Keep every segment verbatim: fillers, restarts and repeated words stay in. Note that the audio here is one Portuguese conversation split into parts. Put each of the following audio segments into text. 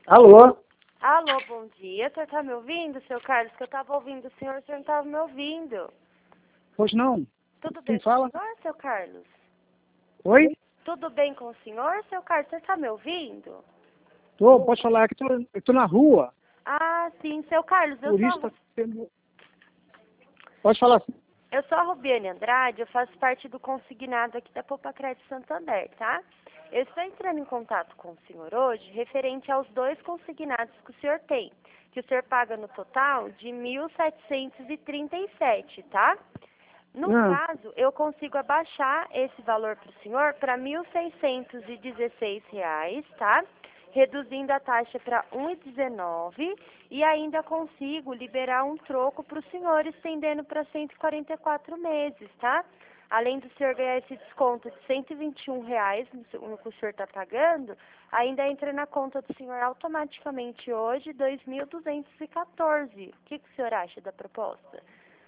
Alô? Alô, bom dia. O senhor tá me ouvindo, seu Carlos? Que eu tava ouvindo o senhor, o senhor não tava me ouvindo. Pois não. Tudo Quem bem com fala? o senhor, seu Carlos? Oi? Tudo bem com o senhor, seu Carlos? O senhor tá me ouvindo? Tô, posso falar que tô, eu tô na rua. Ah, sim, seu Carlos, eu Por sou, isso a tá Ru- tendo... Pode falar assim. eu sou a Rubiane Andrade, eu faço parte do consignado aqui da Poupa Crédito Santander, tá? Eu estou entrando em contato com o senhor hoje referente aos dois consignados que o senhor tem, que o senhor paga no total de mil setecentos e trinta e sete, tá? No Ah, caso, eu consigo abaixar esse valor para o senhor para mil seiscentos e dezesseis reais, tá? Reduzindo a taxa para um vírgula dezenove e ainda consigo liberar um troco para o senhor, estendendo para cento e quarenta e quatro meses, tá? Além do senhor ganhar esse desconto de cento e vinte e um reais no seu- no que o senhor está pagando, ainda entra na conta do senhor automaticamente hoje dois mil duzentos e quatorze. O que, que o senhor acha da proposta?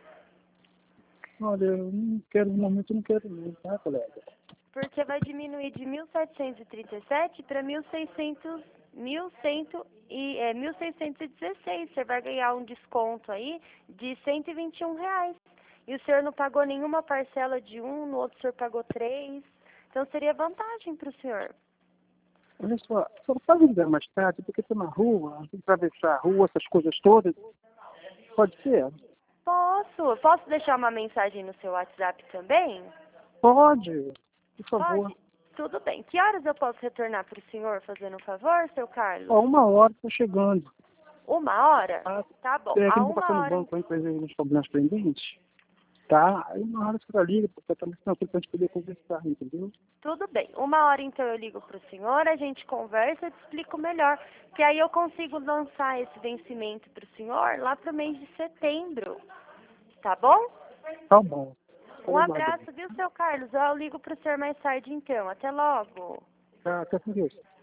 olha, eu não quero, no momento eu não quero não, tá, colega? Porque vai diminuir de mil setecentos e trinta e sete para mil e seiscentos, mil cem e é, mil seiscentos e dezesseis. Você vai ganhar um desconto aí de cento e vinte e um reais. E o senhor não pagou nenhuma parcela de um, no outro o senhor pagou três. Então seria vantagem para o senhor. Olha só, só não pode ligar mais tarde, porque eu tô na rua, tem que atravessar a rua, essas coisas todas. Pode ser? Posso? Posso deixar uma mensagem no seu WhatsApp também? Pode, por favor. Pode? Tudo bem. Que horas eu posso retornar para o senhor, fazendo um favor, seu Carlos? Ó, uma hora tô chegando. Uma hora? Tá? Tá bom. É que eu A não vou passar uma no hora. banco aí pra ver os problemas pendentes. Tá? Aí uma hora você tá liga, porque eu também tranquilo pra gente poder conversar, entendeu? Tudo bem. Uma hora então eu ligo para o senhor, a gente conversa e te explico melhor. Que aí eu consigo lançar esse vencimento para o senhor lá para o mês de setembro. Tá bom? Tá bom. Um Falei mais. abraço, viu, seu Carlos? Eu ligo para o senhor mais tarde então. Até logo. Tá, até por isso.